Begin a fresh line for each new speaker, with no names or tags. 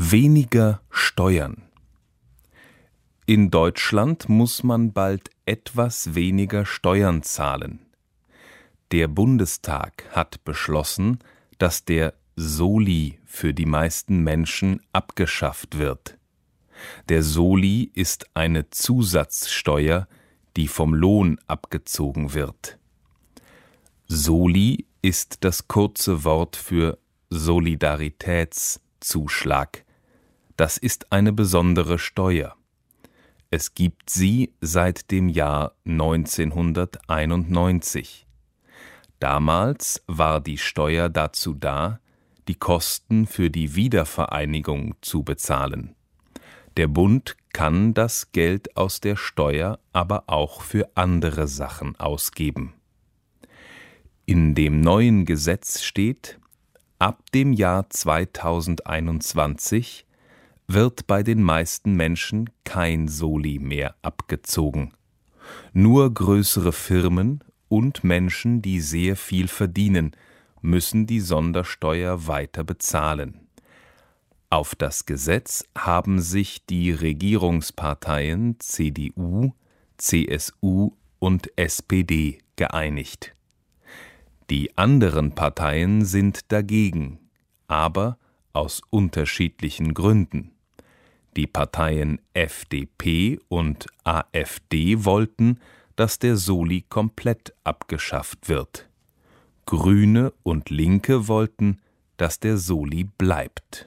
Weniger Steuern. In Deutschland muss man bald etwas weniger Steuern zahlen. Der Bundestag hat beschlossen, dass der Soli für die meisten Menschen abgeschafft wird. Der Soli ist eine Zusatzsteuer, die vom Lohn abgezogen wird. Soli ist das kurze Wort für Solidaritätszuschlag. Das ist eine besondere Steuer. Es gibt sie seit dem Jahr 1991. Damals war die Steuer dazu da, die Kosten für die Wiedervereinigung zu bezahlen. Der Bund kann das Geld aus der Steuer aber auch für andere Sachen ausgeben. In dem neuen Gesetz steht, ab dem Jahr 2021 wird bei den meisten Menschen kein Soli mehr abgezogen. Nur größere Firmen und Menschen, die sehr viel verdienen, müssen die Sondersteuer weiter bezahlen. Auf das Gesetz haben sich die Regierungsparteien CDU, CSU und SPD geeinigt. Die anderen Parteien sind dagegen, aber aus unterschiedlichen Gründen. Die Parteien FDP und AfD wollten, dass der Soli komplett abgeschafft wird. Grüne und Linke wollten, dass der Soli bleibt.